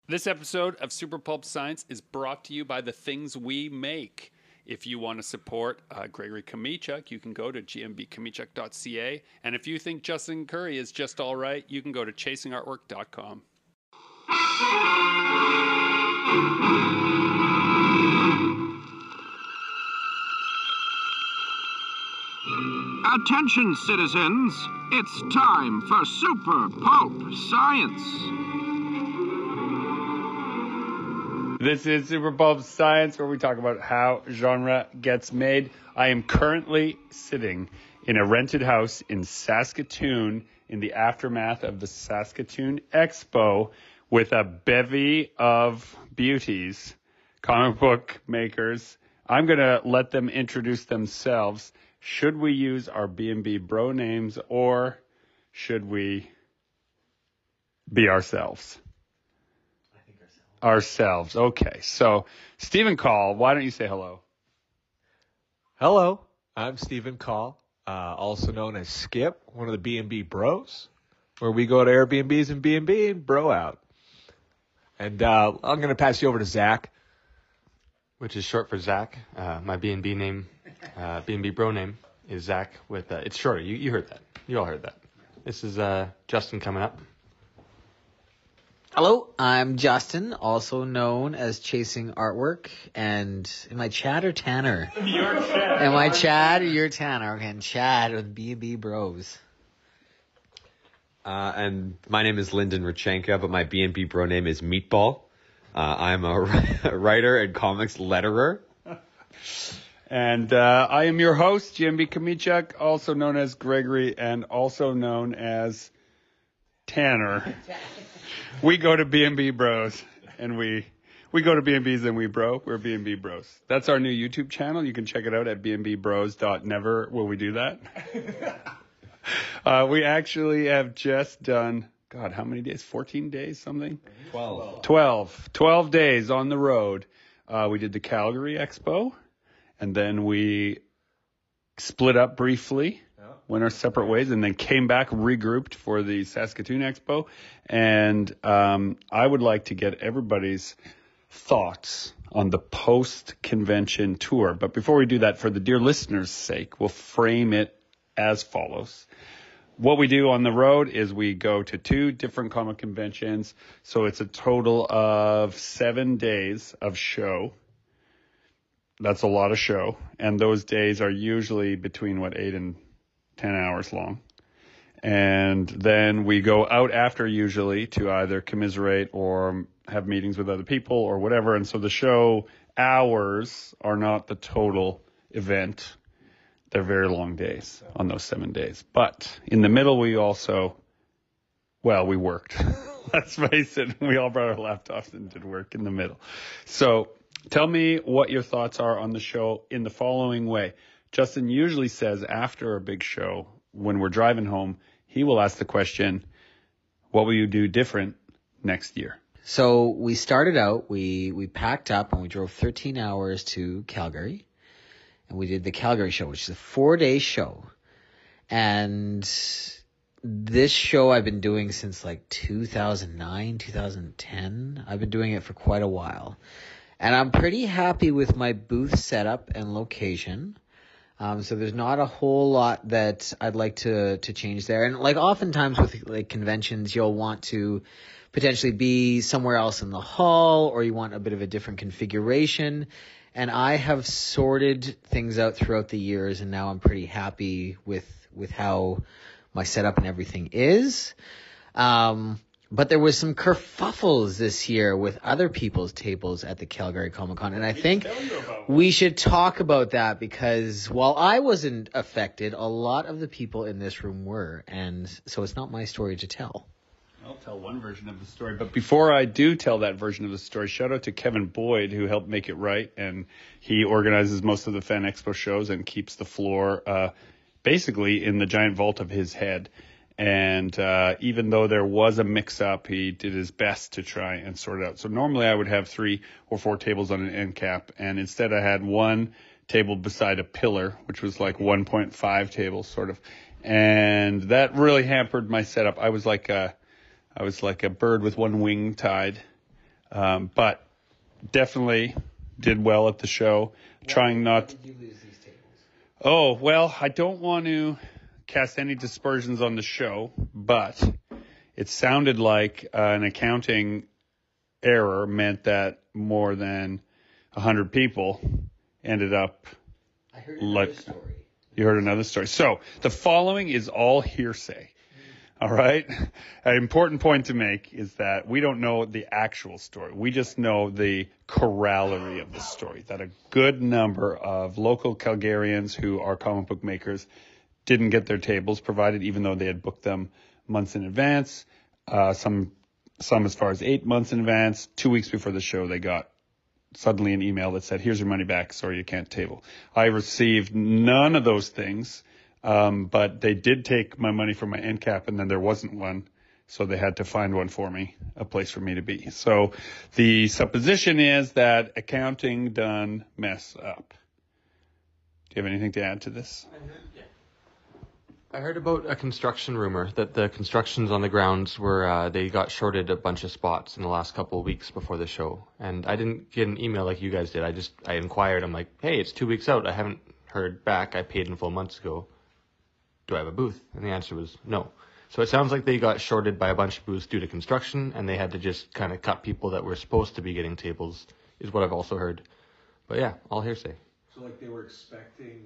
This episode of Super Pulp Science is brought to you by the things we make. If you want to support Gregory Kamichuk, you can go to gmbkamichuk.ca. And if you think Justin Curry is just all right, you can go to chasingartwork.com. Attention, citizens. It's time for Super Pulp Science. This is Super Pulp Science, where we talk about how genre gets made. I am currently sitting in a rented house in Saskatoon in the aftermath of the Saskatoon Expo with a bevy of beauties, comic book makers. I'm going to let them introduce themselves. Should we use our B&B bro names, or should we be ourselves? Ourselves. Okay. So, Stephen Call, why don't you say hello? Hello, I'm Stephen Call, also known as Skip, one of the B&B bros, where we go to Airbnbs and B&B and bro out. And I'm going to pass you over to Zach. Which is short for Zach. My B&B name, B&B bro name is Zach with, it's shorter. You heard that. You all heard that. This is Justin coming up. Hello, I'm Justin, also known as Chasing Artwork, and am I Chad or Tanner? You're Chad. Am I Chad or you're Tanner? Okay, and Chad with B&B Bros. And my name is Lyndon Rachenka, but my B&B bro name is Meatball. I'm a writer and comics letterer. And I am your host, GMB Kamichuk, also known as Gregory and also known as Tanner. We go to B&B Bros, and we go to B&Bs and we bro. We're B&B Bros. That's our new YouTube channel. You can check it out at bnbbros.never. Will we do that? We actually have just done, God, how many days? 14 days, something? 12 days on the road. We did the Calgary Expo, and then we split up briefly, went our separate ways, and then came back, regrouped for the Saskatoon Expo. And I would like to get everybody's thoughts on the post-convention tour. But before we do that, for the dear listeners' sake, we'll frame it as follows. What we do on the road is we go to 2 different comic conventions. So it's a total of 7 days of show. That's a lot of show. And those days are usually between, 8 and 10 hours long. And then we go out after, usually, to either commiserate or have meetings with other people or whatever. And so the show hours are not the total event. They're very long days on those 7 days. But in the middle, we also, we worked. Let's face it. We all brought our laptops and did work in the middle. So tell me what your thoughts are on the show in the following way. Justin usually says after a big show, when we're driving home, he will ask the question, what will you do different next year? So we started out, we packed up and we drove 13 hours to Calgary, and we did the Calgary show, which is a 4-day show. And this show I've been doing since 2009, 2010. I've been doing it for quite a while. And I'm pretty happy with my booth setup and location. So there's not a whole lot that I'd like to change there. And oftentimes with conventions, you'll want to potentially be somewhere else in the hall, or you want a bit of a different configuration. And I have sorted things out throughout the years, and now I'm pretty happy with how my setup and everything is. But there was some kerfuffles this year with other people's tables at the Calgary Comic Con. And I think we should talk about that, because while I wasn't affected, a lot of the people in this room were. And so it's not my story to tell. I'll tell one version of the story. But before I do tell that version of the story, shout out to Kevin Boyd, who helped make it right. And he organizes most of the Fan Expo shows and keeps the floor basically in the giant vault of his head. And even though there was a mix-up, he did his best to try and sort it out. So normally I would have 3 or 4 tables on an end cap, and instead I had one table beside a pillar, which was 1.5 tables, sort of. And that really hampered my setup. I was like a bird with one wing tied. But definitely did well at the show. Trying not. Did you lose these tables? Oh, well, I don't want to cast any dispersions on the show, but it sounded like an accounting error meant that more than 100 people ended up. I heard another story. You heard another story. So the following is all hearsay. All right. An important point to make is that we don't know the actual story. We just know the corollary of the story, that a good number of local Calgarians who are comic book makers didn't get their tables provided, even though they had booked them months in advance. Some as far as 8 months in advance. 2 weeks before the show, they got suddenly an email that said, here's your money back. Sorry, you can't table. I received none of those things. But they did take my money from my end cap, and then there wasn't one, so they had to find one for me, a place for me to be. So the supposition is that accounting done mess up. Do you have anything to add to this? I heard about a construction rumor that the constructions on the grounds were they got shorted a bunch of spots in the last couple of weeks before the show, and I didn't get an email like you guys did. I inquired. I'm like, hey, it's 2 weeks out. I haven't heard back. I paid in full months ago. Do I have a booth? And the answer was no. So it sounds like they got shorted by a bunch of booths due to construction, and they had to just kind of cut people that were supposed to be getting tables, is what I've also heard. But yeah, all hearsay. So like they were expecting.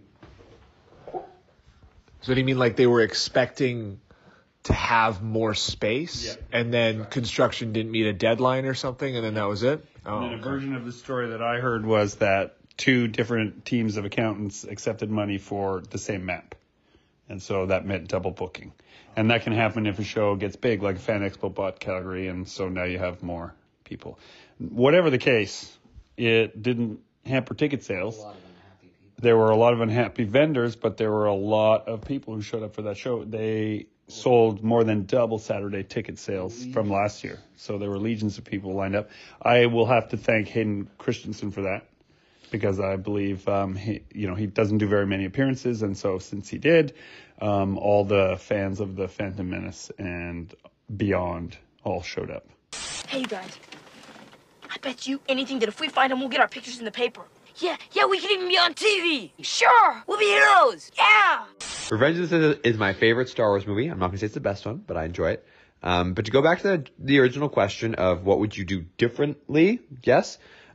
So do you mean like they were expecting to have more space, and then construction didn't meet a deadline or something, and then that was it? Oh, and then a version of the story that I heard was that 2 different teams of accountants accepted money for the same map. And so that meant double booking. And that can happen if a show gets big, like Fan Expo bought Calgary, and so now you have more people. Whatever the case, it didn't hamper ticket sales. There were a lot of unhappy vendors, but there were a lot of people who showed up for that show. They sold more than double Saturday ticket sales from last year. So there were legions of people lined up. I will have to thank Hayden Christensen for that, because I believe he doesn't do very many appearances, and so since he did, all the fans of the Phantom Menace and beyond all showed up. Hey, you guys. I bet you anything that if we find him, we'll get our pictures in the paper. Yeah, we can even be on TV. Sure, we'll be heroes. Yeah. Revenge of the Sith is my favorite Star Wars movie. I'm not going to say it's the best one, but I enjoy it. But to go back to the original question of what would you do differently, yes.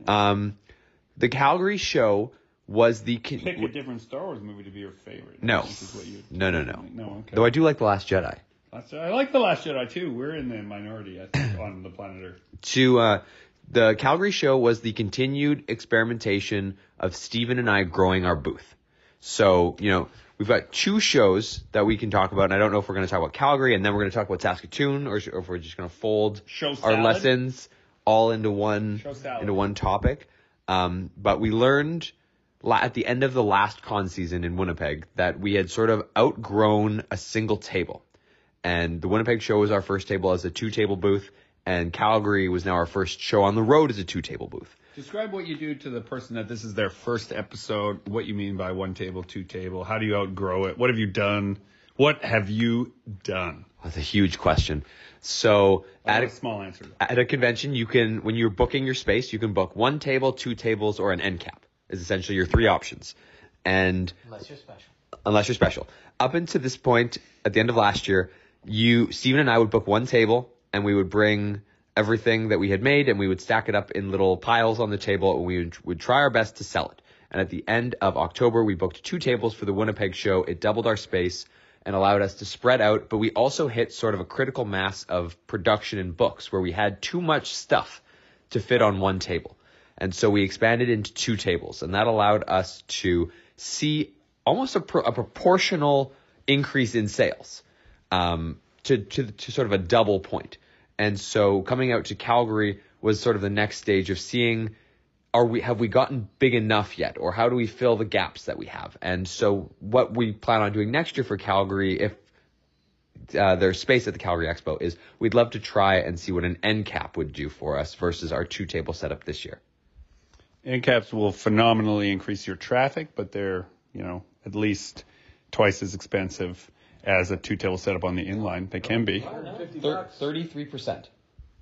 The Calgary show was the... Pick a different Star Wars movie to be your favorite. No. No. No, okay. Though I do like The Last Jedi. I like The Last Jedi, too. We're in the minority, I think, on the planet Earth. The Calgary show was the continued experimentation of Steven and I growing our booth. So, we've got 2 shows that we can talk about, and I don't know if we're going to talk about Calgary, and then we're going to talk about Saskatoon, or if we're just going to fold our lessons all into one topic. But we learned at the end of the last con season in Winnipeg that we had sort of outgrown a single table. And the Winnipeg show was our first table as a 2-table booth, and Calgary was now our first show on the road as a 2-table booth. Describe what you do to the person that this is their first episode, what you mean by 1 table, 2 table. How do you outgrow it? What have you done? That's a huge question. So at a small answer. At a convention, you can, when you're booking your space, you can book 1 table, 2 tables, or an end cap is essentially your 3 options. And unless you're special. Up until this point, at the end of last year, Steven and I would book 1 table, and we would bring everything that we had made, and we would stack it up in little piles on the table, and we would try our best to sell it. And at the end of October, we booked 2 tables for the Winnipeg show. It doubled our space and allowed us to spread out, but we also hit sort of a critical mass of production and books where we had too much stuff to fit on 1 table. And so we expanded into 2 tables, and that allowed us to see almost a proportional increase in sales, to sort of a double point. And so coming out to Calgary was sort of the next stage of seeing, have we gotten big enough yet? Or how do we fill the gaps that we have? And so what we plan on doing next year for Calgary, if there's space at the Calgary Expo, is we'd love to try and see what an end cap would do for us versus our 2-table setup this year. End caps will phenomenally increase your traffic, but they're, at least twice as expensive as a 2-table setup on the inline. They can be. 33%.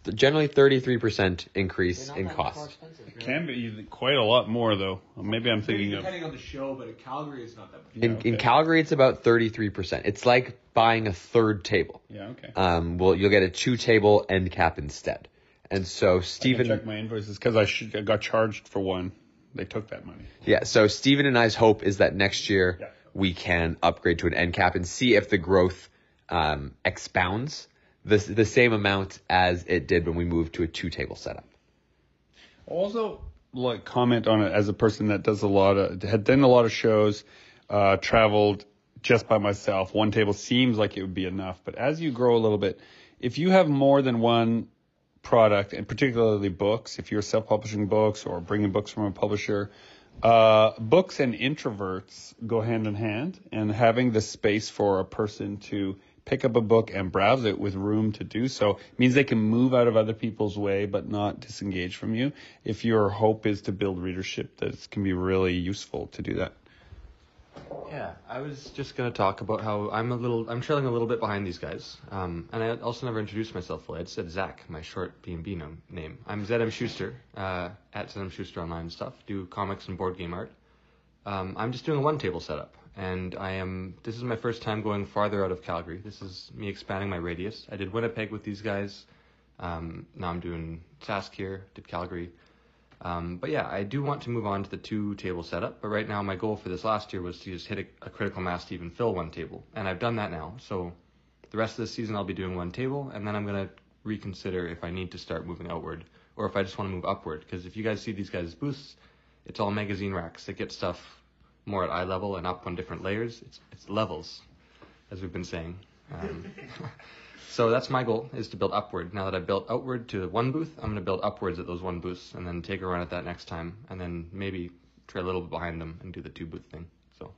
generally 33% increase in cost. It can be quite a lot more, though. Maybe I'm thinking of... Depending on the show, but in Calgary, it's not that much. In Calgary, it's about 33%. It's like buying a third table. Yeah, okay. Well, you'll get a 2-table end cap instead. And so Stephen... I can check my invoices because I got charged for one. They took that money. Yeah, so Stephen and I's hope is that next year we can upgrade to an end cap and see if the growth expounds the same amount as it did when we moved to a 2-table setup. Also, like, comment on it as a person that had done a lot of shows, traveled just by myself. 1 table seems like it would be enough, but as you grow a little bit, if you have more than one product, and particularly books, if you're self-publishing books or bringing books from a publisher, books and introverts go hand in hand, and having the space for a person to pick up a book and browse it with room to do so means they can move out of other people's way but not disengage from you. If your hope is to build readership, that can be really useful to do that. Yeah, I was just going to talk about how I'm trailing a little bit behind these guys. And I also never introduced myself fully. I just said Zach, my short B&B name. I'm ZM Schuster, at ZM Schuster online and stuff. Do comics and board game art. I'm just doing a 1-table setup. And this is my first time going farther out of Calgary. This is me expanding my radius. I did Winnipeg with these guys. Now I'm doing Sask here, did Calgary. But yeah, I do want to move on to the 2-table setup. But right now my goal for this last year was to just hit a critical mass to even fill 1 table. And I've done that now. So the rest of the season I'll be doing 1 table. And then I'm going to reconsider if I need to start moving outward or if I just want to move upward. Because if you guys see these guys' booths, it's all magazine racks that get stuff more at eye level and up on different layers. It's levels, as we've been saying. So that's my goal, is to build upward. Now that I've built outward to 1 booth, I'm going to build upwards at those 1 booths and then take a run at that next time and then maybe try a little bit behind them and do the 2-booth thing. So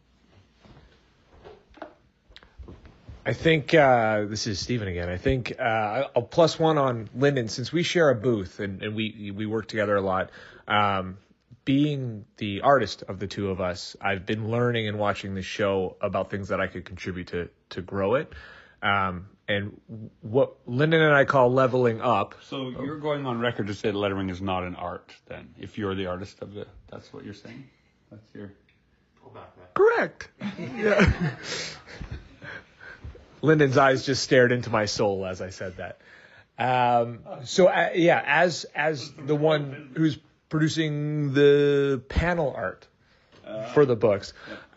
I think this is Stephen again. I think I'll +1 on Lyndon, since we share a booth and we work together a lot. Being the artist of the two of us, I've been learning and watching the show about things that I could contribute to grow it. And what Lyndon and I call leveling up. So you're going on record to say lettering is not an art, then, if you're the artist of that's what you're saying? That's your... Pull back that. Correct. Yeah. Lyndon's eyes just stared into my soul as I said that. As the one who's producing the panel art for the books,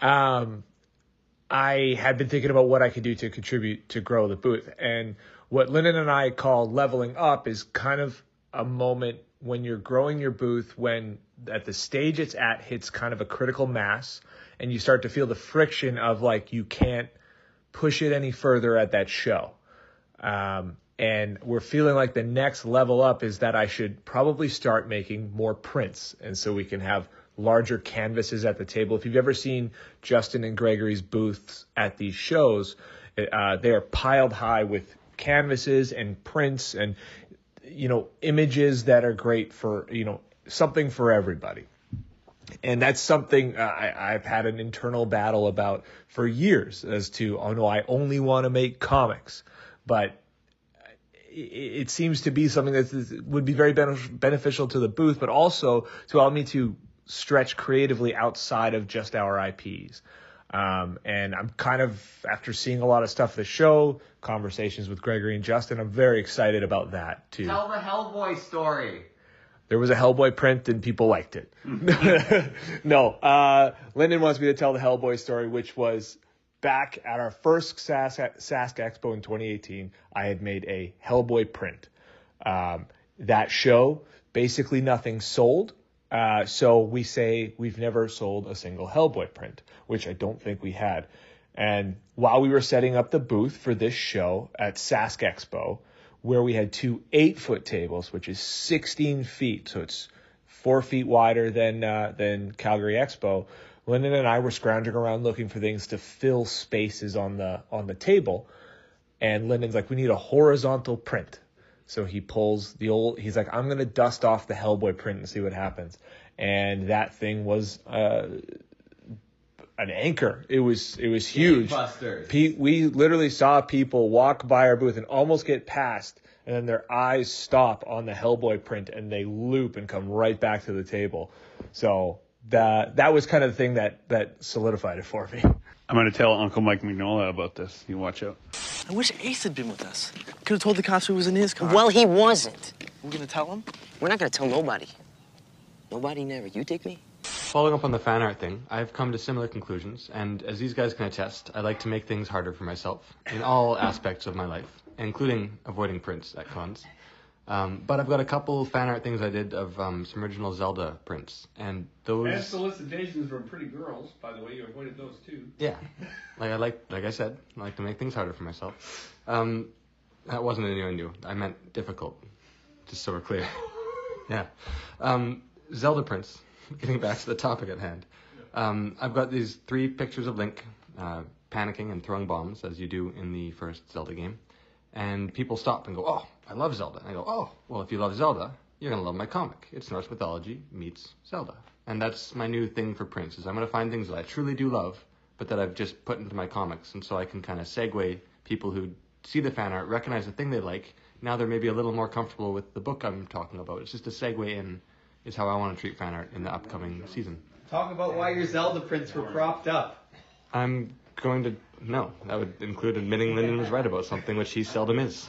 I had been thinking about what I could do to contribute to grow the booth. And what Lyndon and I call leveling up is kind of a moment when you're growing your booth, when at the stage it's at hits kind of a critical mass and you start to feel the friction of like you can't push it any further at that show. And we're feeling like the next level up is that I should probably start making more prints. And so we can have larger canvases at the table. If you've ever seen Justin and Gregory's booths at these shows, they are piled high with canvases and prints and, images that are great for, something for everybody. And that's something I've had an internal battle about for years as to, I only want to make comics. But it seems to be something that would be very beneficial to the booth, but also to allow me to stretch creatively outside of just our IPs. And I'm kind of, after seeing a lot of stuff at the show, conversations with Gregory and Justin, I'm very excited about that too. Tell the Hellboy story. There was a Hellboy print and people liked it. No, Lyndon wants me to tell the Hellboy story, which was back at our first Sask Expo in 2018. I had made a Hellboy print. That show, basically nothing sold. So we say we've never sold a single Hellboy print, which I don't think we had. And while we were setting up the booth for this show at Sask Expo, where we had 2 8-foot tables, which is 16 feet, so it's 4 feet wider than Calgary Expo, Lyndon and I were scrounging around looking for things to fill spaces on the table. And Lyndon's like, we need a horizontal print. So he pulls he's like, I'm going to dust off the Hellboy print and see what happens. And that thing was an anchor. It was huge. We literally saw people walk by our booth and almost get past and then their eyes stop on the Hellboy print and they loop and come right back to the table. So that was kind of the thing that solidified it for me. I'm going to tell Uncle Mike Mignola about this. You watch out. I wish Ace had been with us. Could have told the cops who was in his car. Well, he wasn't. We're gonna tell him? We're not gonna tell nobody. Nobody never. You take me? Following up on the fan art thing, I've come to similar conclusions, and as these guys can attest, I like to make things harder for myself in all aspects of my life, including avoiding prints at cons. But I've got a couple fan art things I did of some original Zelda prints, and those... And solicitations from pretty girls, by the way. You avoided those too. Yeah. Like I said, I like to make things harder for myself. That wasn't an innuendo. I meant difficult, just so we're clear. Yeah. Zelda prints, getting back to the topic at hand. I've got these 3 pictures of Link panicking and throwing bombs, as you do in the first Zelda game. And people stop and go, oh, I love Zelda. And I go, oh, well, if you love Zelda, you're going to love my comic. It's Norse mythology meets Zelda. And that's my new thing for prints, is I'm going to find things that I truly do love, but that I've just put into my comics. And so I can kind of segue people who see the fan art, recognize the thing they like. Now they're maybe a little more comfortable with the book I'm talking about. It's just a segue in is how I want to treat fan art in the upcoming season. Talk about why your Zelda prints were propped up. I'm going to... No, that would include admitting Lyndon was right about something, which he seldom is.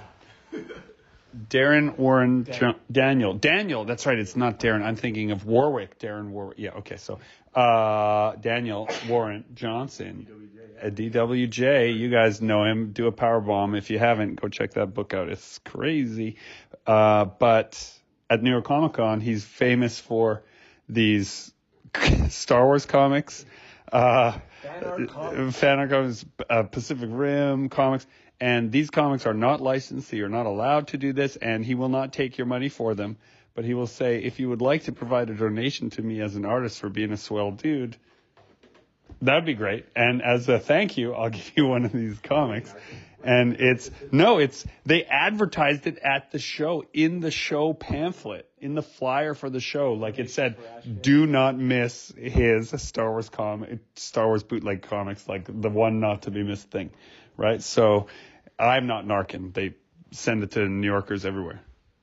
Darren Warren Daniel. Daniel, that's right. It's not Darren. I'm thinking of Warwick. Darren Warwick. Yeah, okay. So Daniel Warren Johnson. At DWJ. You guys know him. Do a power bomb. If you haven't, go check that book out. It's crazy. But at New York Comic Con, he's famous for these Star Wars comics. Fan art comics, Pacific Rim comics, and these comics are not licensed, so you're not allowed to do this, and he will not take your money for them, but he will say, if you would like to provide a donation to me as an artist for being a swell dude, that'd be great, and as a thank you, I'll give you one of these comics. And they advertised it at the show, in the show pamphlet, in the flyer for the show. Like it said, do not miss his Star Wars bootleg comics, like the one not to be missed thing, right? So I'm not narking. They send it to New Yorkers everywhere.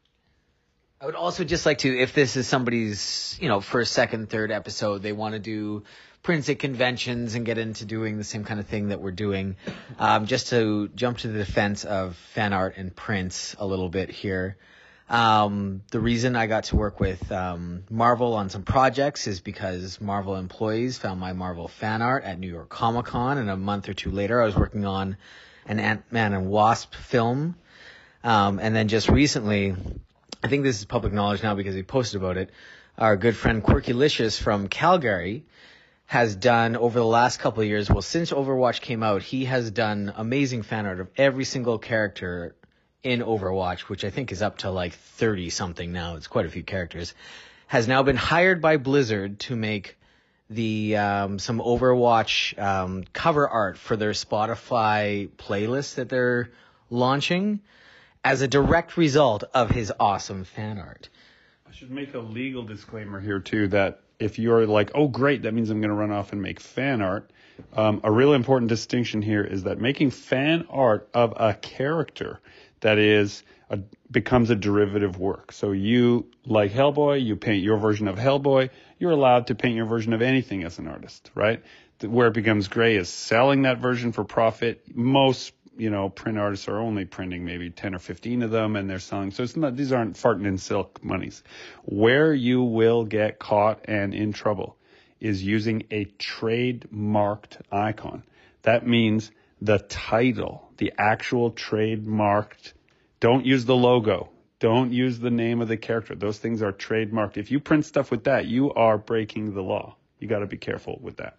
I would also just like to, if this is somebody's, first, second, third episode, they want to do prints at conventions and get into doing the same kind of thing that we're doing, just to jump to the defense of fan art and prints a little bit here. The reason I got to work with Marvel on some projects is because Marvel employees found my Marvel fan art at New York Comic Con, and a month or two later I was working on an Ant-Man and Wasp film. And then just recently, I think this is public knowledge now because he posted about it, our good friend Quirkylicious from Calgary has done over the last couple of years, well, since Overwatch came out, he has done amazing fan art of every single character in Overwatch, which I think is up to like 30 something now. It's quite a few characters. Has now been hired by Blizzard to make the some Overwatch cover art for their Spotify playlist that they're launching as a direct result of his awesome fan art. I should make a legal disclaimer here too, that if you're like, oh great, that means I'm going to run off and make fan art. A real important distinction here is that making fan art of a character that becomes a derivative work. So you, like Hellboy, you paint your version of Hellboy. You're allowed to paint your version of anything as an artist, right? Where it becomes gray is selling that version for profit. Most, print artists are only printing maybe 10 or 15 of them, and they're selling. So these aren't farting in silk monies. Where you will get caught and in trouble is using a trademarked icon. That means the title, the actual trademarked. Don't use the logo. Don't use the name of the character. Those things are trademarked. If you print stuff with that, you are breaking the law. You got to be careful with that.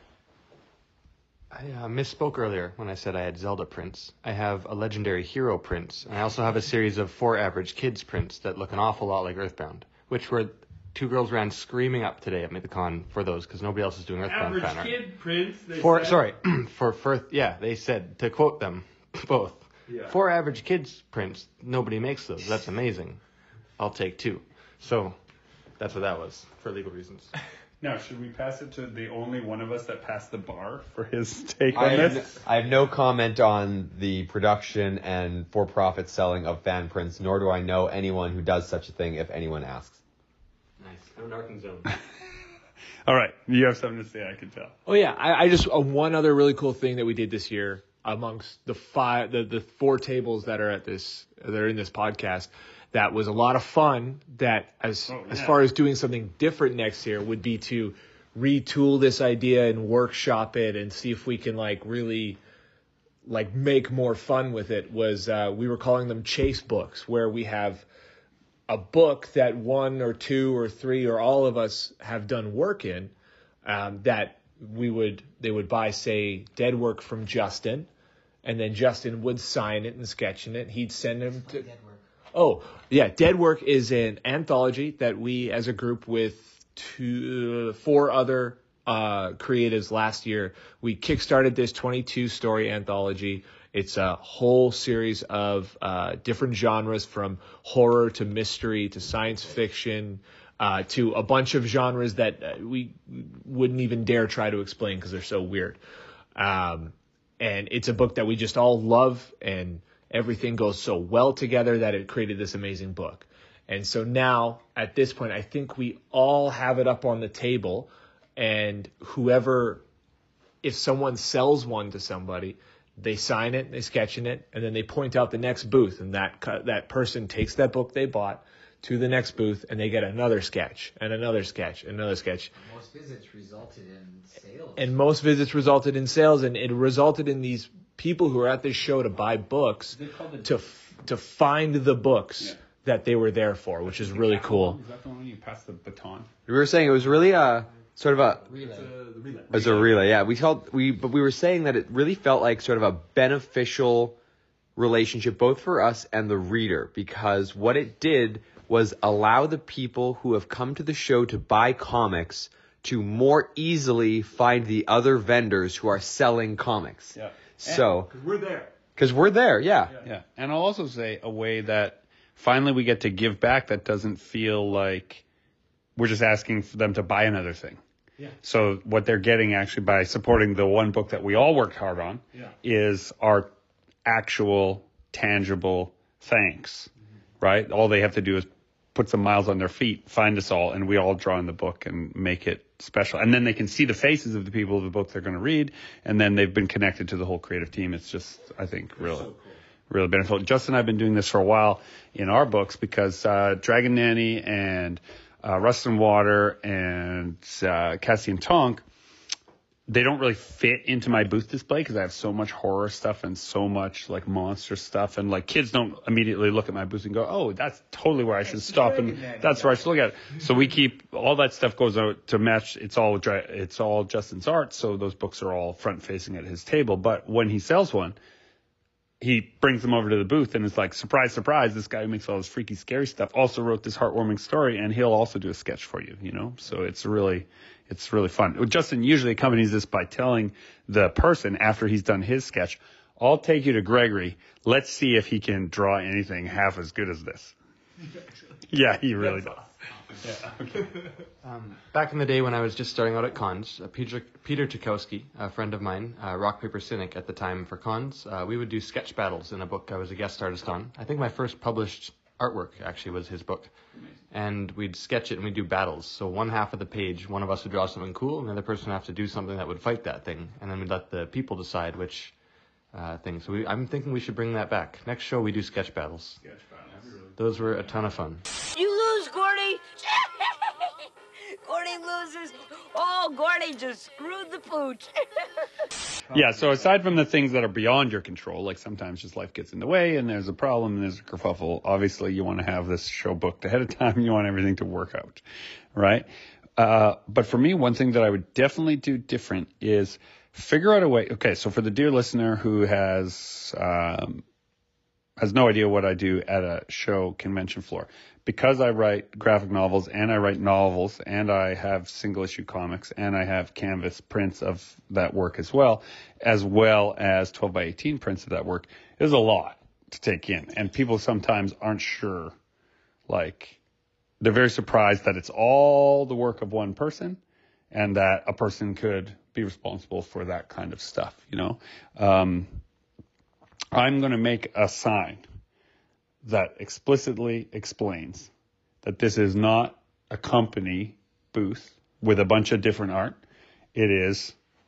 I misspoke earlier when I said I had Zelda prints. I have a Legendary Hero prints, and I also have a series of 4 Average Kids prints that look an awful lot like Earthbound, which were 2 girls ran screaming up today at the con for those because nobody else is doing Earthbound fan art. Average Kid prints. They said, to quote them both, yeah. 4 Average Kids prints, nobody makes those. That's amazing. I'll take 2. So that's what that was for legal reasons. Now, should we pass it to the only one of us that passed the bar for his take on this? I have no comment on the production and for-profit selling of fan prints, nor do I know anyone who does such a thing if anyone asks. Nice. I'm Narcan Zone. All right. You have something to say, I can tell. Oh yeah, I just one other really cool thing that we did this year amongst the four tables that are in this podcast that was a lot of fun. That as far as doing something different next year would be to retool this idea and workshop it and see if we can really make more fun with it. Was we were calling them chase books, where we have a book that one or two or three or all of us have done work in, that they would buy, say, dead work from Justin, and then Justin would sign it and sketch in it. He'd send them to. Dead work. Oh yeah, Dead Work is an anthology that we, as a group with 4 other creatives last year, we kickstarted this 22 story anthology. It's a whole series of different genres, from horror to mystery to science fiction, to a bunch of genres that we wouldn't even dare try to explain because they're so weird. And it's a book that we just all love, and everything goes so well together that it created this amazing book. And so now, at this point, I think we all have it up on the table, and if someone sells one to somebody, they sign it, they sketch in it, and then they point out the next booth, and that person takes that book they bought to the next booth, and they get another sketch, and another sketch, and another sketch. Most visits resulted in sales. And it resulted in these people who are at this show to buy books, to find the books that they were there for, which is really cool. Is that the one when you pass the baton? We were saying it was really sort of a Relay. It was a relay, yeah. But we were saying that it really felt like sort of a beneficial relationship both for us and the reader, because what it did was allow the people who have come to the show to buy comics to more easily find the other vendors who are selling comics. Yeah. So Because we're there, yeah. Yeah. And I'll also say a way that finally we get to give back that doesn't feel like we're just asking for them to buy another thing. Yeah. So what they're getting actually by supporting the one book that we all worked hard on is our actual tangible thanks, right? All they have to do is put some miles on their feet, find us all, and we all draw in the book and make it special. And then they can see the faces of the people of the book they're going to read, and then they've been connected to the whole creative team. It's just, I think, really beneficial. Justin and I have been doing this for a while in our books because Dragon Nanny and Rust and Water and Cassian Tonk, they don't really fit into my booth display because I have so much horror stuff and so much monster stuff, and kids don't immediately look at my booth and go, "Oh, that's totally where I should stop," and that's where I should look at it. So we keep all that stuff goes out to match. It's all Justin's art, so those books are all front facing at his table. But when he sells one, he brings them over to the booth and it's like, surprise, surprise, this guy who makes all this freaky, scary stuff also wrote this heartwarming story, and he'll also do a sketch for you, So it's really fun. Justin usually accompanies this by telling the person after he's done his sketch, "I'll take you to Gregory. Let's see if he can draw anything half as good as this." Yeah, he really does. Yeah, okay. Back in the day when I was just starting out at cons, Peter Tchaikovsky, a friend of mine, Rock Paper Cynic at the time for cons, we would do sketch battles in a book I was a guest artist on. I think my first published artwork actually was his book. And we'd sketch it and we'd do battles. So one half of the page, one of us would draw something cool, and the other person would have to do something that would fight that thing. And then we'd let the people decide which thing. So I'm thinking we should bring that back. Next show we do sketch battles. Those were a ton of fun. You lose, Gordy. Gordy loses. Oh, Gordy just screwed the pooch. Yeah, so aside from the things that are beyond your control, like sometimes just life gets in the way and there's a problem and there's a kerfuffle, obviously you want to have this show booked ahead of time. You want everything to work out, right? But for me, one thing that I would definitely do different is figure out a way. Okay, so for the dear listener who has no idea what I do at a show convention floor, because I write graphic novels and I write novels and I have single issue comics and I have canvas prints of that work as well as 12 by 18 prints of that work, there's a lot to take in. And people sometimes aren't sure, they're very surprised that it's all the work of one person and that a person could be responsible for that kind of stuff, you know. I'm going to make a sign that explicitly explains that this is not a company booth with a bunch of different art. It is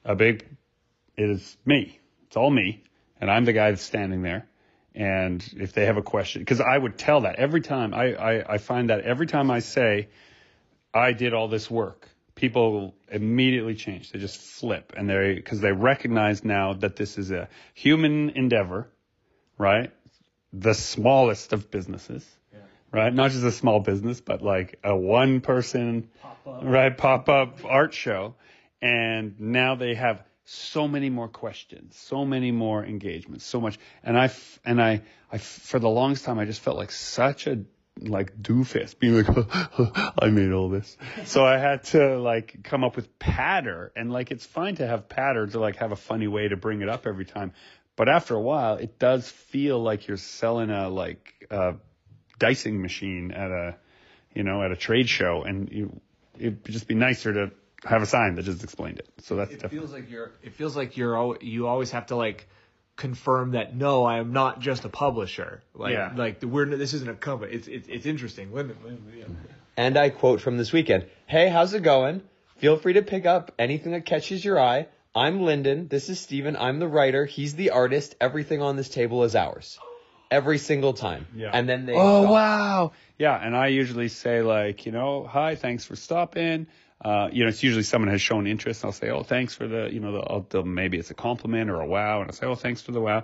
me. It's all me. And I'm the guy that's standing there. And if they have a question, because I would tell that every time, I find that every time I say I did all this work, people immediately change. They just flip, and because they recognize now that this is a human endeavor, right? The smallest of businesses, right? Not just a small business, but like a one-person, pop-up art show. And now they have so many more questions, so many more engagements, so much. And I for the longest time, I just felt like such a doofus, being like, I made all this. So I had to come up with patter, and it's fine to have patter to have a funny way to bring it up every time. But after a while, it does feel like you're selling a dicing machine at a trade show, and it'd just be nicer to have a sign that just explained it. So that's definitely. It feels like you always have to confirm that no, I am not just a publisher. This isn't a company. It's interesting. And I quote from this weekend: "Hey, how's it going? Feel free to pick up anything that catches your eye. I'm Lyndon. This is Steven. I'm the writer. He's the artist. Everything on this table is ours." Every single time. Yeah. And then they. Oh, wow. Yeah. And I usually say hi, thanks for stopping. It's usually someone has shown interest. I'll say, oh, thanks for maybe it's a compliment or a wow. And I'll say, oh, thanks for the wow.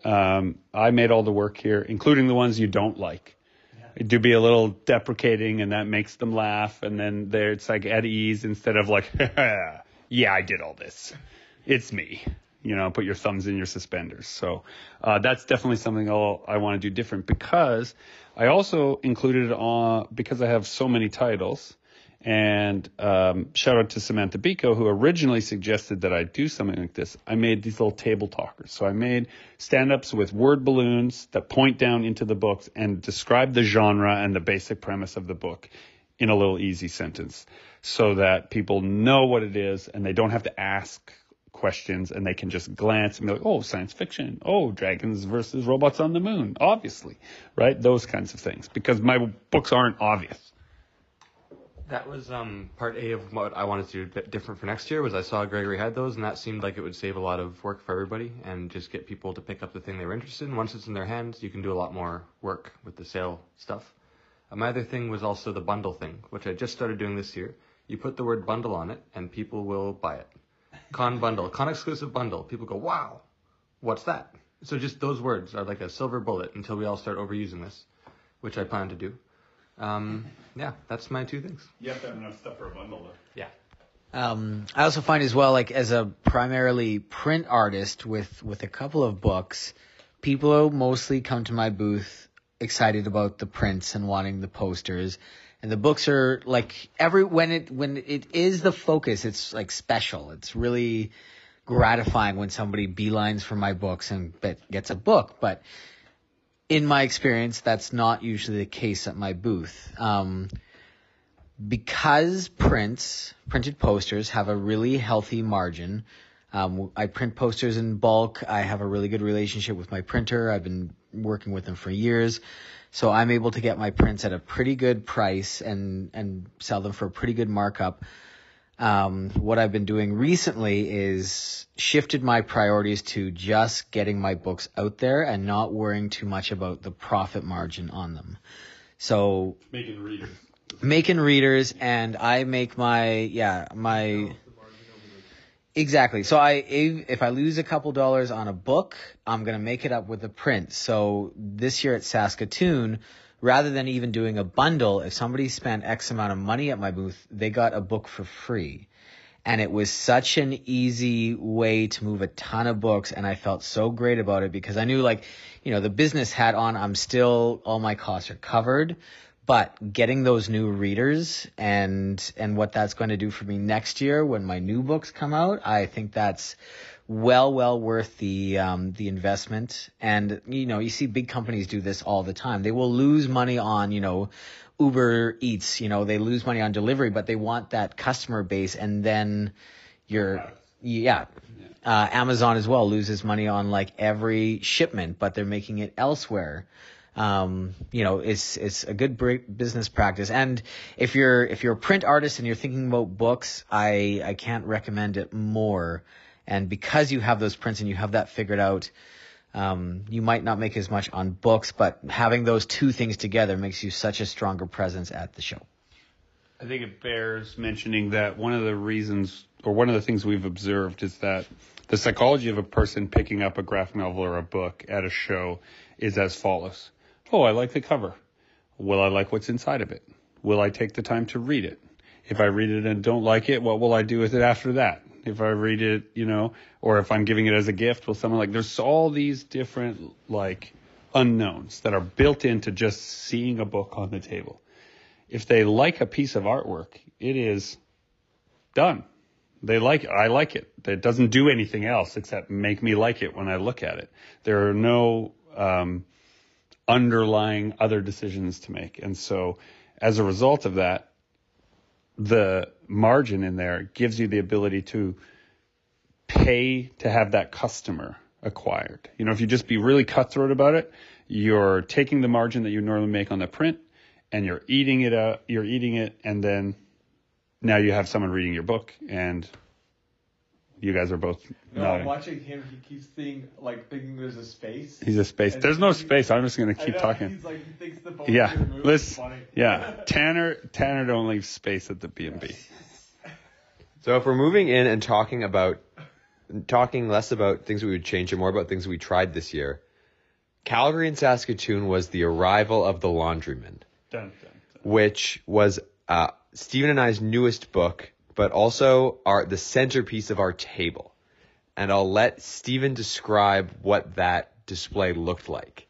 I made all the work here, including the ones you don't like. Yeah. Do be a little deprecating, and that makes them laugh. And then it's at ease instead of yeah, I did all this. It's me. Put your thumbs in your suspenders. So that's definitely something I want to do different, because I also included because I have so many titles. And shout out to Samantha Biko, who originally suggested that I do something like this. I made these little table talkers. So I made stand-ups with word balloons that point down into the books and describe the genre and the basic premise of the book in a little easy sentence, so that people know what it is and they don't have to ask questions, and they can just glance and be like, oh, science fiction. Oh, dragons versus robots on the moon. Obviously, right? Those kinds of things, because my books aren't obvious. That was part A of what I wanted to do a bit different for next year. Was I saw Gregory had those, and that seemed like it would save a lot of work for everybody and just get people to pick up the thing they were interested in. Once it's in their hands, you can do a lot more work with the sale stuff. My other thing was also the bundle thing, which I just started doing this year. You put the word bundle on it, and people will buy it. Con bundle, con exclusive bundle. People go, wow, what's that? So just those words are like a silver bullet until we all start overusing this, which I plan to do. Yeah, that's my two things. You have to have enough stuff for a bundle, though. Yeah. I also find as well, as a primarily print artist with a couple of books, people mostly come to my booth excited about the prints and wanting the posters. And the books are when it is the focus, it's special. It's really gratifying when somebody beelines for my books and gets a book. But in my experience, that's not usually the case at my booth. Because printed posters have a really healthy margin. I print posters in bulk. I have a really good relationship with my printer. I've been working with them for years. So I'm able to get my prints at a pretty good price and sell them for a pretty good markup. What I've been doing recently is shifted my priorities to just getting my books out there and not worrying too much about the profit margin on them. So making readers, and I make exactly. So if I lose a couple dollars on a book, I'm going to make it up with the print. So this year at Saskatoon, rather than even doing a bundle, if somebody spent X amount of money at my booth, they got a book for free. And it was such an easy way to move a ton of books. And I felt so great about it, because I knew the business hat on, all my costs are covered. But getting those new readers and what that's going to do for me next year when my new books come out, I think that's well worth the investment. And, you see big companies do this all the time. They will lose money on, Uber Eats, they lose money on delivery, but they want that customer base. And then Amazon as well loses money on like every shipment, but they're making it elsewhere. It's a good business practice. And if you're a print artist and you're thinking about books, I can't recommend it more. And because you have those prints and you have that figured out, you might not make as much on books, but having those two things together makes you such a stronger presence at the show. I think it bears mentioning that one of the reasons, or one of the things we've observed, is that the psychology of a person picking up a graphic novel or a book at a show is as follows. Oh, I like the cover. Will I like what's inside of it? Will I take the time to read it? If I read it and don't like it, what will I do with it after that? If I read it, or if I'm giving it as a gift, will someone there's all these different unknowns that are built into just seeing a book on the table. If they like a piece of artwork, it is done. They like it. I like it. It doesn't do anything else except make me like it when I look at it. There are no underlying other decisions to make. And so as a result of that, the margin in there gives you the ability to pay to have that customer acquired. If you just be really cutthroat about it, you're taking the margin that you normally make on the print and you're eating it, and then now you have someone reading your book, and you guys are both nodding. I'm watching him. He keeps thinking there's a space. He's a space. There's no space. I'm just going to keep talking. He's he thinks the boat's going to move. Listen. Yeah. Tanner don't leave space at the B&B. So if we're moving in and talking less about things we would change and more about things we tried this year, Calgary and Saskatoon was the arrival of The Laundryman, which was Stephen and I's newest book, but also the centerpiece of our table. And I'll let Stephen describe what that display looked like.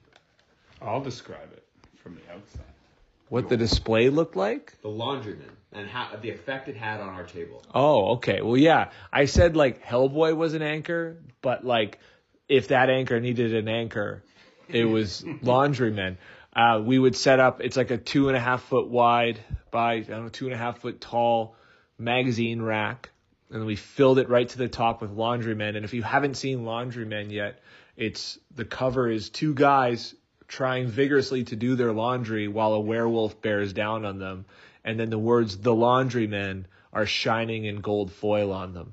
I'll describe it from the outside. What the display looked like? The Laundryman and the effect it had on our table. Oh, okay. Well, yeah. I said Hellboy was an anchor, but if that anchor needed an anchor, it was Laundryman. We would set up, it's like a 2.5 foot wide by, 2.5 foot tall magazine rack. And we filled it right to the top with Laundrymen. And if you haven't seen Laundrymen yet, the cover is two guys trying vigorously to do their laundry while a werewolf bears down on them. And then the words, The Laundrymen, are shining in gold foil on them.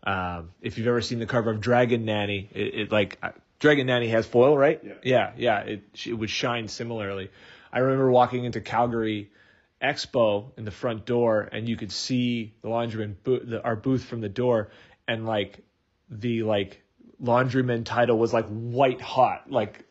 If you've ever seen the cover of Dragon Nanny, Dragon Nanny has foil, right? Yeah. It would shine similarly. I remember walking into Calgary Expo in the front door, and you could see the Laundryman our booth from the door, and the Laundryman title was white hot,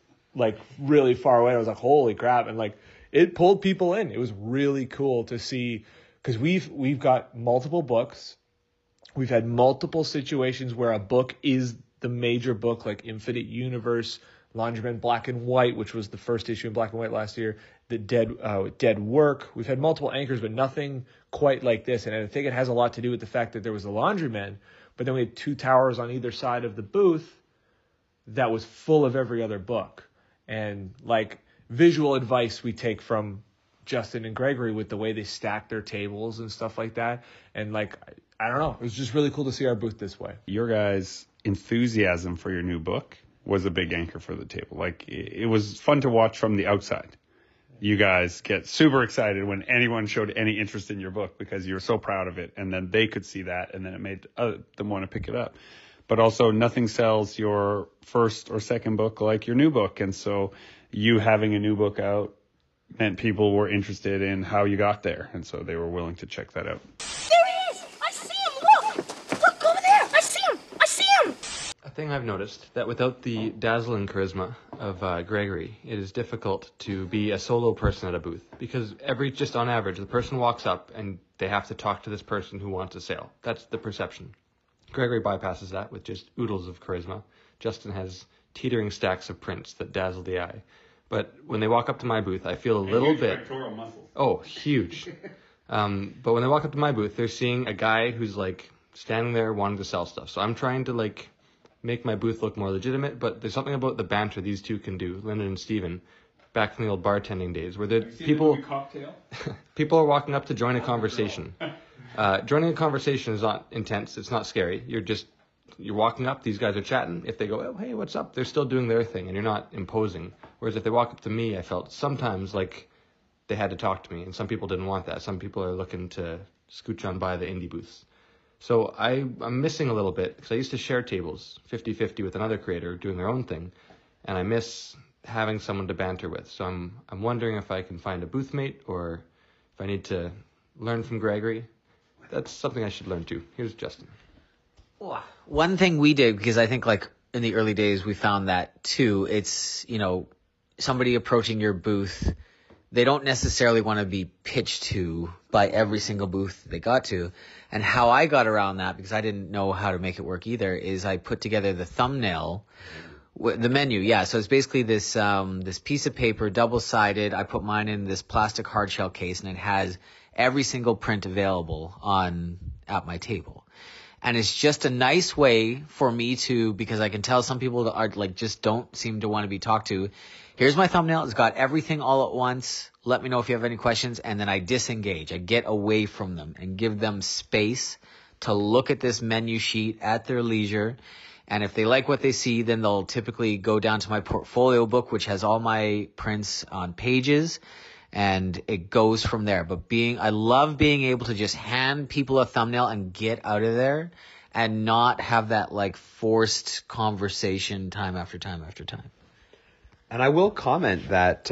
really far away. I was like, holy crap. And it pulled people in. It was really cool to see, because we've got multiple books. We've had multiple situations where a book is the major book, like Infinite Universe, Laundryman Black and White, which was the first issue in black and white last year, the Dead Work. We've had multiple anchors, but nothing quite like this. And I think it has a lot to do with the fact that there was a Laundryman, but then we had two towers on either side of the booth that was full of every other book. And visual advice we take from Justin and Gregory with the way they stack their tables and stuff like that. And I don't know, it was just really cool to see our booth this way. Your guys' enthusiasm for your new book was a big anchor for the table. It was fun to watch from the outside. You guys get super excited when anyone showed any interest in your book because you were so proud of it, and then they could see that, and then it made them want to pick it up. But also, nothing sells your first or second book like your new book, and so you having a new book out meant people were interested in how you got there, and so they were willing to check that out. There he is! I see him! Look! Look over there! I see him! I see him! A thing I've noticed, that without the dazzling charisma of Gregory, it is difficult to be a solo person at a booth. Because just on average, the person walks up and they have to talk to this person who wants a sale. That's the perception. Gregory bypasses that with just oodles of charisma. Justin has teetering stacks of prints that dazzle the eye. But when they walk up to my booth, I feel a little bit... pectoral muscles. Oh, huge. But when they walk up to my booth, they're seeing a guy who's standing there wanting to sell stuff. So I'm trying to make my booth look more legitimate, but there's something about the banter these two can do, Lyndon and Steven, back in the old bartending days, where people are walking up to join a conversation. Joining a conversation is not intense. It's not scary. You're walking up. These guys are chatting. If they go, oh, hey, what's up? They're still doing their thing, and you're not imposing. Whereas if they walk up to me, I felt sometimes like they had to talk to me, and some people didn't want that. Some people are looking to scooch on by the indie booths. So I'm missing a little bit, because I used to share tables 50-50 with another creator doing their own thing, and I miss having someone to banter with. So I'm wondering if I can find a booth mate, or if I need to learn from Gregory. That's something I should learn too. Here's Justin. One thing we did, because I think like in the early days we found that too, it's, somebody approaching your booth, they don't necessarily want to be pitched to by every single booth they got to. And how I got around that, because I didn't know how to make it work either, is I put together the thumbnail, the menu. Yeah. So it's basically this piece of paper, double-sided. I put mine in this plastic hard shell case, and it has every single print available at my table. And it's just a nice way for me to, because I can tell some people that are like just don't seem to want to be talked to. Here's my thumbnail. It's got everything all at once. Let me know if you have any questions. And then I disengage. I get away from them and give them space to look at this menu sheet at their leisure. And if they like what they see, then they'll typically go down to my portfolio book, which has all my prints on pages. And it goes from there. But I love being able to just hand people a thumbnail and get out of there and not have that like forced conversation time after time after time. And I will comment that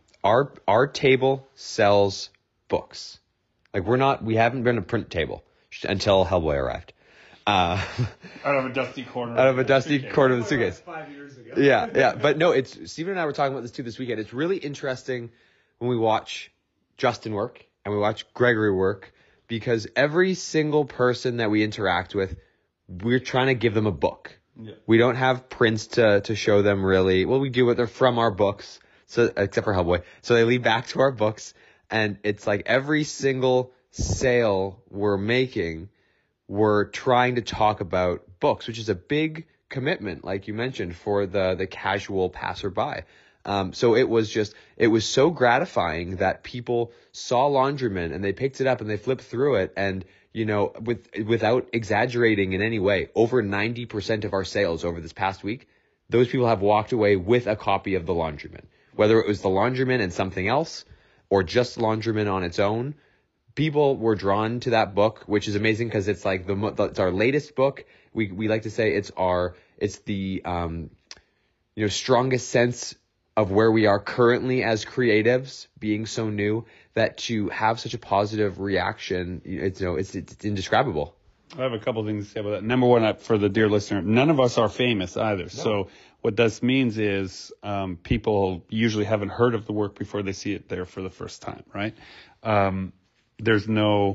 our table sells books. Like we haven't been a print table until Hellboy arrived. Out of a dusty corner. Out of a dusty corner of the suitcase. 5 years ago. Yeah. But no, Stephen and I were talking about this too this weekend. It's really interesting when we watch Justin work and we watch Gregory work, because every single person that we interact with, we're trying to give them a book. Yeah. We don't have prints to show them really. Well, we do, but they're from our books, so except for Hellboy. So they lead back to our books, and it's like every single sale we're making, we're trying to talk about books, which is a big commitment, like you mentioned, for the casual passerby. So it was so gratifying that people saw Laundryman and they picked it up and they flipped through it, and without exaggerating in any way, over 90% of our sales over this past week, those people have walked away with a copy of The Laundryman. Whether it was The Laundryman and something else, or just Laundryman on its own, people were drawn to that book, which is amazing because it's like it's our latest book. We like to say it's the strongest sense of where we are currently as creatives, being so new, that to have such a positive reaction, it's indescribable. I have a couple of things to say about that. Number one, for the dear listener, none of us are famous either. No. So what this means is people usually haven't heard of the work before they see it there for the first time, right? There's no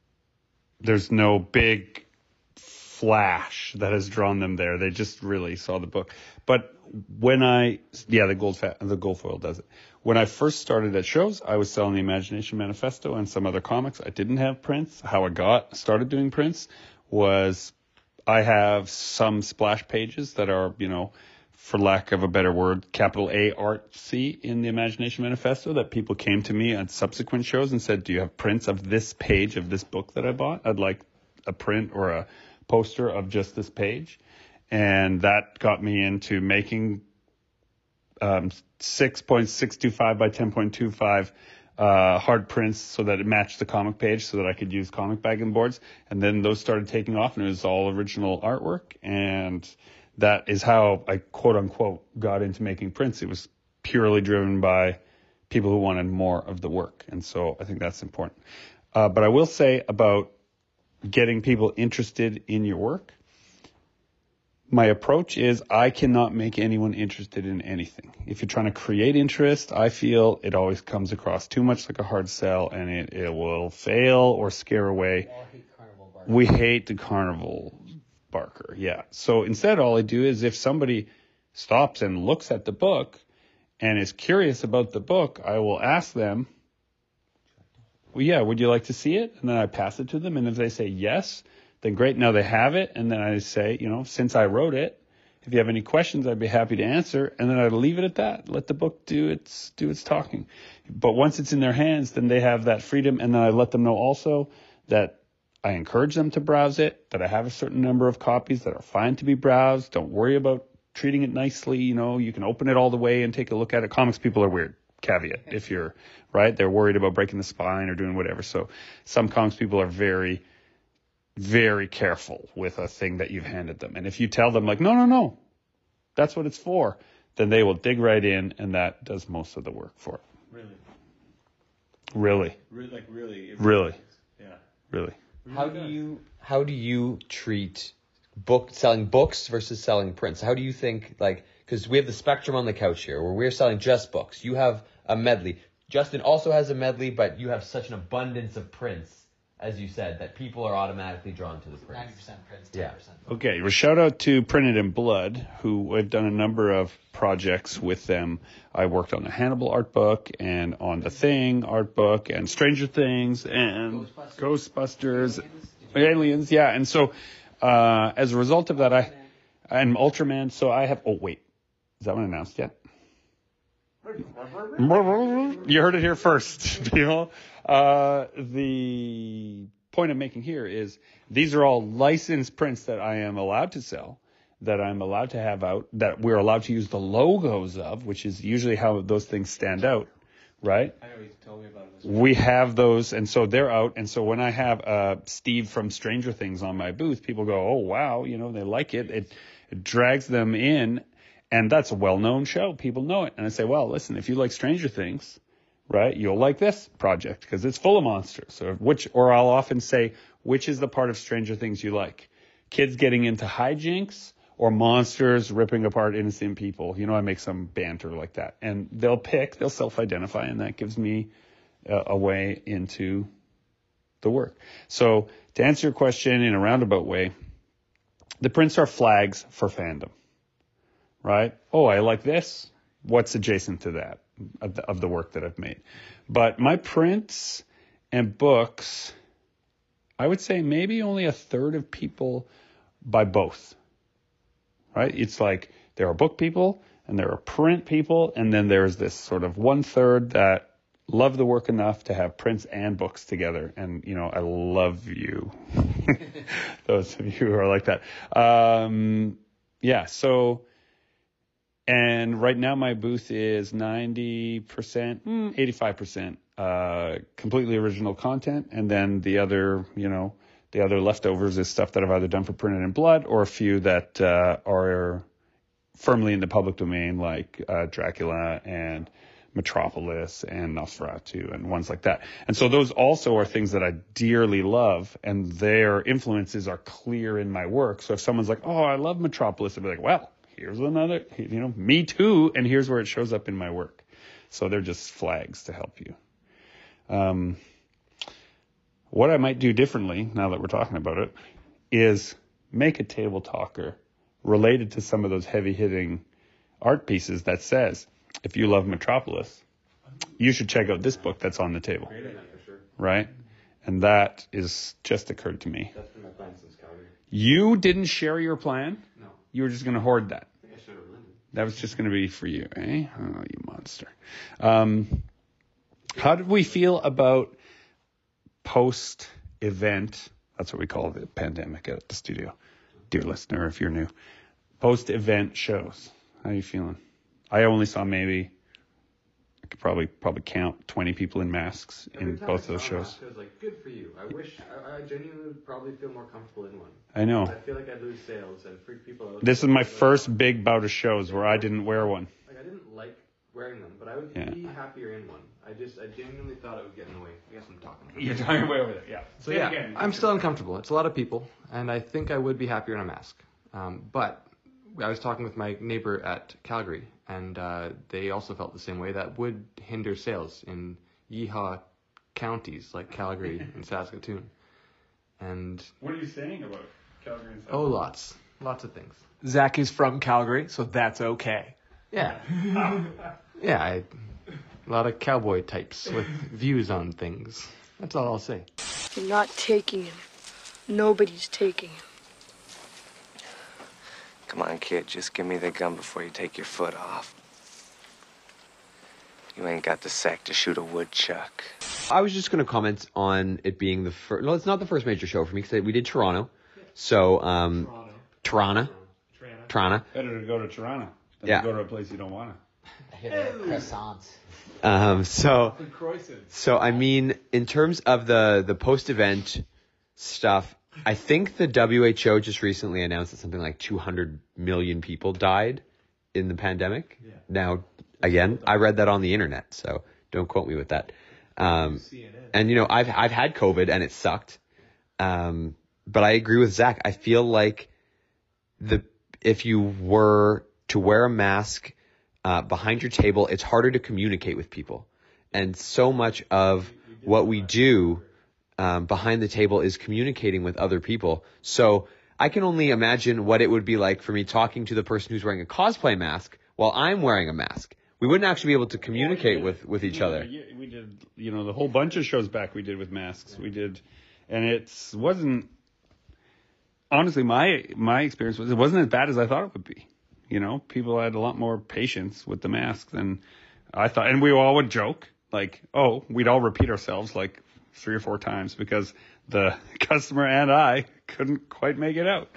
big flash that has drawn them there. They just really saw the book. But the gold foil does it. When I first started at shows, I was selling the Imagination Manifesto and some other comics. I didn't have prints. How I started doing prints was I have some splash pages that are, for lack of a better word, capital A artsy in the Imagination Manifesto, that people came to me at subsequent shows and said, do you have prints of this page of this book that I bought? I'd like a print or a poster of just this page. And that got me into making 6.625 by 10.25 hard prints so that it matched the comic page so that I could use comic bagging boards. And then those started taking off, and it was all original artwork. And that is how I, quote unquote, got into making prints. It was purely driven by people who wanted more of the work. And so I think that's important. But I will say about getting people interested in your work, my approach is I cannot make anyone interested in anything. If you're trying to create interest, I feel it always comes across too much like a hard sell, and it will fail or scare away. We hate the carnival barker. Yeah. So instead, all I do is if somebody stops and looks at the book and is curious about the book, I will ask them, well, yeah, would you like to see it? And then I pass it to them. And if they say yes, then great, now they have it. And then I say, since I wrote it, If you have any questions, I'd be happy to answer. And then I'd leave it at that. Let the book do its talking. But once it's in their hands, then they have that freedom. And then I let them know also that I encourage them to browse it, that I have a certain number of copies that are fine to be browsed. Don't worry about treating it nicely. You can open it all the way and take a look at it. Comics people are weird. Caveat, if you're right, they're worried about breaking the spine or doing whatever. So some comics people are very, very careful with a thing that you've handed them. And if you tell them like, no, that's what it's for, then they will dig right in, and that does most of the work for it. Really? Really? Yeah. Really? How do you treat selling books versus selling prints? How do you think, because we have the spectrum on the couch here, where we're selling just books. You have a medley. Justin also has a medley, but you have such an abundance of prints, as you said, that people are automatically drawn to the prints. 90% prints, 10%. Yeah. Okay, well, shout out to Printed in Blood, who I've done a number of projects with them. I worked on the Hannibal art book and on the Thing art book and Stranger Things and Ghostbusters, Aliens, yeah. And so as a result of that, and Ultraman, so I have, oh wait, is that one announced yet? You heard it here first, people. The point I'm making here is these are all licensed prints that I am allowed to sell, that I'm allowed to have out, that we're allowed to use the logos of, which is usually how those things stand out, right? I know you told me about it. We have those, and so they're out. And so when I have Steve from Stranger Things on my booth, people go, oh, wow, they like it. It drags them in. And that's a well-known show. People know it. And I say, well, listen, if you like Stranger Things, right, you'll like this project because it's full of monsters. Or I'll often say, which is the part of Stranger Things you like? Kids getting into hijinks or monsters ripping apart innocent people? I make some banter like that. And they'll self-identify, and that gives me a way into the work. So to answer your question in a roundabout way, the prints are flags for fandom. Right? Oh, I like this. What's adjacent to that of the work that I've made? But my prints and books, I would say maybe only a third of people buy both. Right? It's like there are book people and there are print people, and then there's this sort of 1/3 that love the work enough to have prints and books together. And, I love you. Those of you who are like that. Yeah, so... And right now my booth is 90%, 85% completely original content. And then the other leftovers is stuff that I've either done for Printed in Blood or a few that are firmly in the public domain, like Dracula and Metropolis and Nosferatu and ones like that. And so those also are things that I dearly love, and their influences are clear in my work. So if someone's like, oh, I love Metropolis, I'd be like, well, here's another, me too, and here's where it shows up in my work. So they're just flags to help you. What I might do differently, now that we're talking about it, is make a table talker related to some of those heavy-hitting art pieces that says, if you love Metropolis, you should check out this book that's on the table. Great idea, for sure. Right? And that is just occurred to me. That's been my plan since Calgary. You didn't share your plan? No. You were just going to hoard that. I think I should have lended. That was just going to be for you, eh? Oh, you monster. How did we feel about post-event? That's what we call the pandemic at the studio. Dear listener, if you're new. Post-event shows. How are you feeling? I only saw maybe, I could probably count 20 people in masks in both of those shows. I was like, good for you. I genuinely would probably feel more comfortable in one. I know. I feel like I'd lose sales and freak people out. This is my first big bout of shows where I didn't wear one. I didn't like wearing them, but I would be happier in one. I genuinely thought it would get in the way. I guess I'm talking. You're talking way over there, yeah. So yeah, I'm still uncomfortable. It's a lot of people, and I think I would be happier in a mask. But I was talking with my neighbor at Calgary, and they also felt the same way. That would hinder sales in yeehaw counties like Calgary and Saskatoon. And what are you saying about Calgary and Saskatoon? Oh, lots of things. Zach is from Calgary, so that's okay. Yeah. Yeah, a lot of cowboy types with views on things. That's all I'll say. You're not taking him. Nobody's taking him. Come on, kid, just give me the gun before you take your foot off. You ain't got the sack to shoot a woodchuck. I was just going to comment on it being the first. No, it's not the first major show for me because we did Toronto. So, Toronto. Better to go to Toronto than to go to a place you don't want to. Croissants. So I mean, in terms of the post-event stuff, I think the WHO just recently announced that something like 200 million people died in the pandemic. Yeah. Now, again, I read that on the internet, so don't quote me with that. And you know, I've had COVID and it sucked. But I agree with Zach. I feel like if you were to wear a mask behind your table, it's harder to communicate with people. And so much of what we do behind the table is communicating with other people. So I can only imagine what it would be like for me talking to the person who's wearing a cosplay mask while I'm wearing a mask. We wouldn't actually be able to communicate with each other. We did, you know, the whole bunch of shows back we did with masks. We did, and it wasn't, honestly, my experience was it wasn't as bad as I thought it would be. You know, people had a lot more patience with the mask than I thought. And we all would joke, like, oh, we'd all repeat ourselves like 3 or 4 times because the customer and I couldn't quite make it out.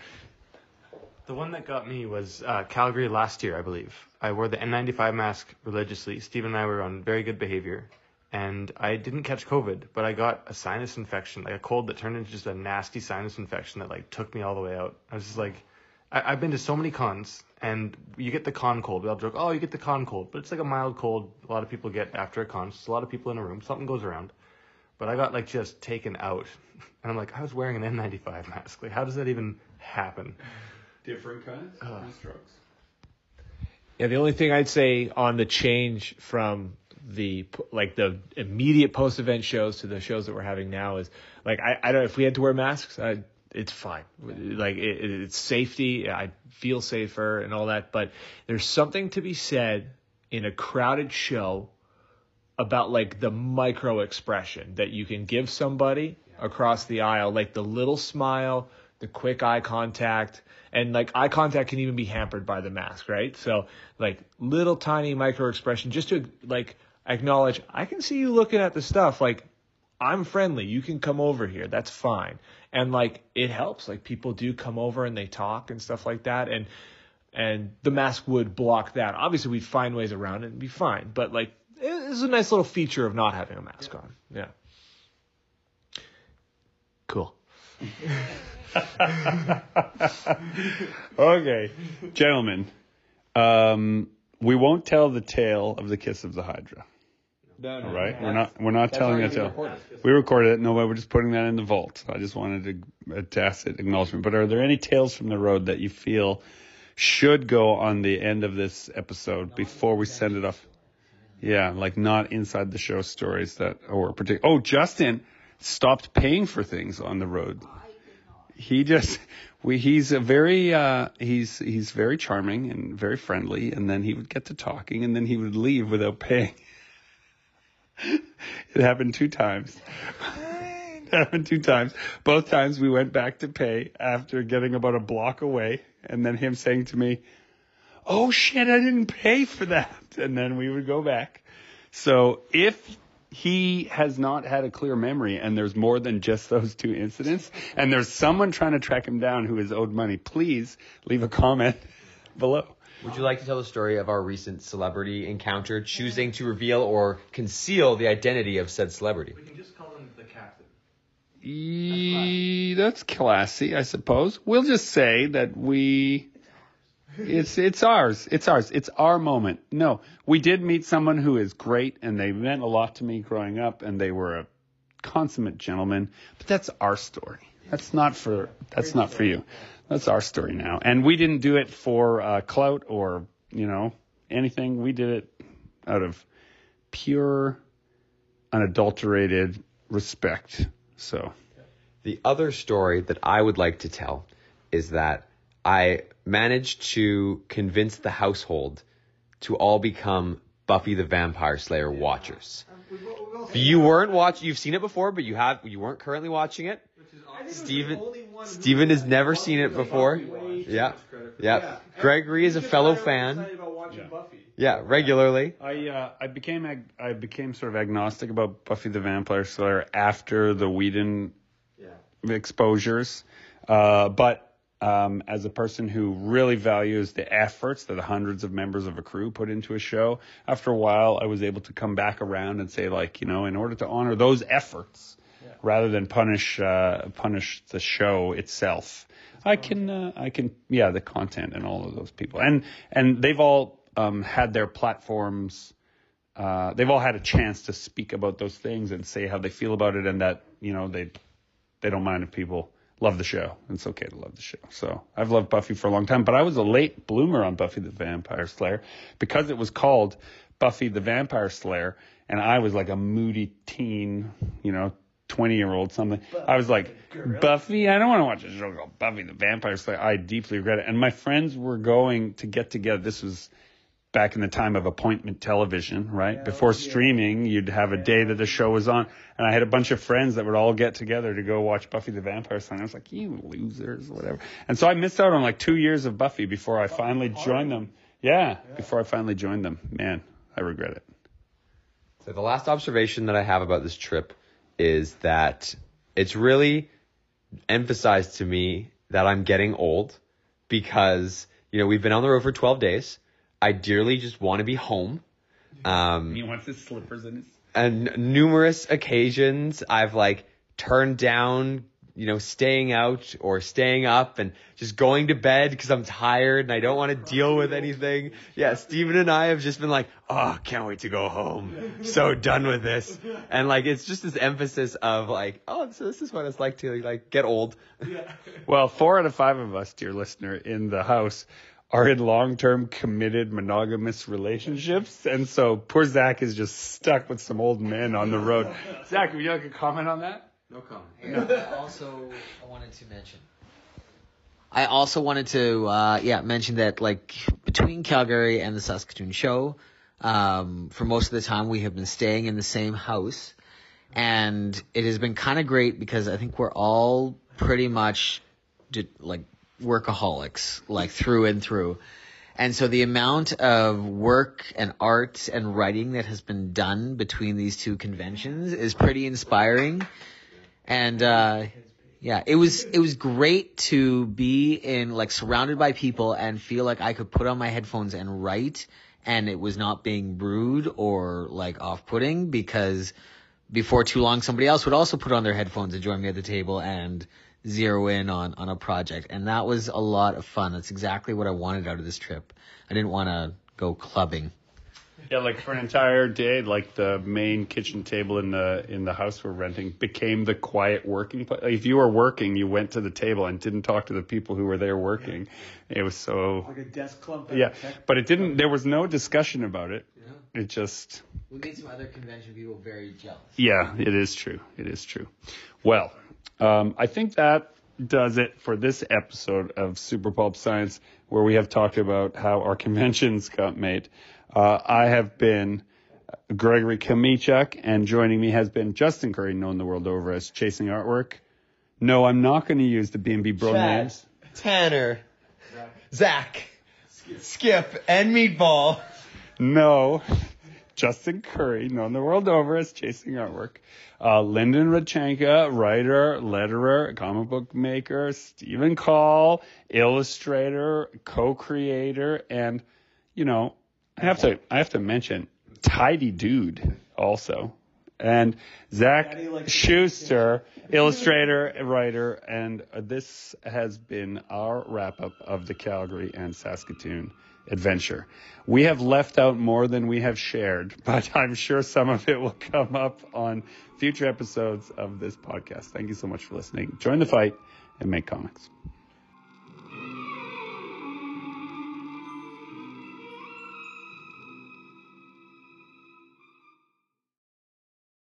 The one that got me was Calgary last year, I believe. I wore the N95 mask religiously. Steve and I were on very good behavior. And I didn't catch COVID, but I got a sinus infection, like a cold that turned into just a nasty sinus infection that like took me all the way out. I was just like, I've been to so many cons, and you get the con cold. We all joke, oh, you get the con cold. But it's like a mild cold a lot of people get after a con. It's a lot of people in a room. Something goes around. But I got like just taken out. And I'm like, I was wearing an N95 mask. Like, how does that even happen? Different kinds, different strokes. Yeah, the only thing I'd say on the change from the immediate post-event shows to the shows that we're having now is, like, I don't know if we had to wear masks, it's fine. Like, it's safety. I feel safer and all that. But there's something to be said in a crowded show about, like, the micro expression that you can give somebody across the aisle, like the little smile, the quick eye contact. And, like, eye contact can even be hampered by the mask, right? So, like, little tiny micro expression just to, like, acknowledge, I can see you looking at the stuff. Like, I'm friendly. You can come over here. That's fine. And, like, it helps. Like, people do come over and they talk and stuff like that. And the mask would block that. Obviously, we'd find ways around it and be fine. But, like, it's a nice little feature of not having a mask on. Yeah. Cool. Okay, gentlemen, we won't tell the tale of the kiss of the Hydra. No, all right, we're not telling that tale. We recorded it. No, we're just putting that in the vault. I just wanted a tacit acknowledgement. But are there any tales from the road that you feel should go on the end of this episode before we send it off? Yeah, like not inside the show stories that or particular. Oh, Justin stopped paying for things on the road. He's very charming and very friendly, and then he would get to talking, and then he would leave without paying. It happened 2 times. Both times we went back to pay after getting about a block away, and then him saying to me, "Oh shit, I didn't pay for that," and then we would go back. So if he has not had a clear memory, and there's more than just those 2 incidents, and there's someone trying to track him down who is owed money, please leave a comment below. Would you like to tell the story of our recent celebrity encounter, choosing to reveal or conceal the identity of said celebrity? We can just call him the captain. That's classy, I suppose. We'll just say that it's ours. It's our moment. No, we did meet someone who is great, and they meant a lot to me growing up, and they were a consummate gentleman. But that's our story. That's not for you. That's our story now. And we didn't do it for clout or, anything. We did it out of pure, unadulterated respect. So the other story that I would like to tell is that I managed to convince the household to all become Buffy the Vampire Slayer watchers. You weren't watching. You've seen it before, but you weren't currently watching it. Steven has never seen it before. Yeah. Gregory is a fellow fan. Yeah, regularly. I became sort of agnostic about Buffy the Vampire Slayer after the Whedon exposures, but as a person who really values the efforts that the hundreds of members of a crew put into a show, after a while I was able to come back around and say, like, in order to honor those efforts, rather than punish the show itself, I can the content and all of those people, and they've all had their platforms. They've all had a chance to speak about those things and say how they feel about it, and that they don't mind if people love the show. It's okay to love the show. So I've loved Buffy for a long time, but I was a late bloomer on Buffy the Vampire Slayer because it was called Buffy the Vampire Slayer, and I was like a moody teen, 20-year-old something. I was like, Buffy? I don't want to watch a show called Buffy the Vampire Slayer. I deeply regret it. And my friends were going to get together. This was back in the time of appointment television, right? Before streaming, you'd have a day that the show was on. And I had a bunch of friends that would all get together to go watch Buffy the Vampire Slayer. I was like, you losers, whatever. And so I missed out on like 2 years of Buffy before I finally joined them. Yeah, before I finally joined them. Man, I regret it. So the last observation that I have about this trip is that it's really emphasized to me that I'm getting old because, we've been on the road for 12 days. I dearly just want to be home. He wants his slippers in his... And numerous occasions I've turned down, staying out or staying up and just going to bed because I'm tired and I don't want to deal with anything. Yeah, Steven and I have just been like, oh, can't wait to go home. So done with this. And it's just this emphasis of so this is what it's like to get old. Well, 4 out of 5 of us, dear listener, in the house are in long-term committed monogamous relationships. And so poor Zach is just stuck with some old men on the road. Zach, would you like a comment on that? No comment. I also wanted to mention that between Calgary and the Saskatoon show, for most of the time we have been staying in the same house, and it has been kind of great because I think we're all pretty much workaholics, through and through. And so the amount of work and art and writing that has been done between these two conventions is pretty inspiring. And it was great to be in surrounded by people and feel like I could put on my headphones and write, and it was not being rude or off-putting, because before too long somebody else would also put on their headphones and join me at the table and zero in on a project. And that was a lot of fun. That's exactly what I wanted out of this trip. I didn't want to go clubbing. Yeah, for an entire day, the main kitchen table in the house we're renting became the quiet working place. If you were working, you went to the table and didn't talk to the people who were there working. Yeah. It was so... Like a desk club. Yeah, but it didn't... There was no discussion about it. Yeah. It just... We made some other convention people very jealous. Yeah, it is true. It is true. Well, I think that does it for this episode of Super Pulp Science, where we have talked about how our conventions got made. I have been Gregory Kamichuk, and joining me has been Justin Curry, known the world over as Chasing Artwork. No, I'm not going to use the B&B bro names. Tanner, Zach, Skip, and Meatball. No, Justin Curry, known the world over as Chasing Artwork. Lyndon Radchenka, writer, letterer, comic book maker. Stephen Call, illustrator, co-creator, and, I have to mention Tidy Dude also. And Zach Schuster, illustrator, writer, and this has been our wrap-up of the Calgary and Saskatoon adventure. We have left out more than we have shared, but I'm sure some of it will come up on future episodes of this podcast. Thank you so much for listening. Join the fight and make comics.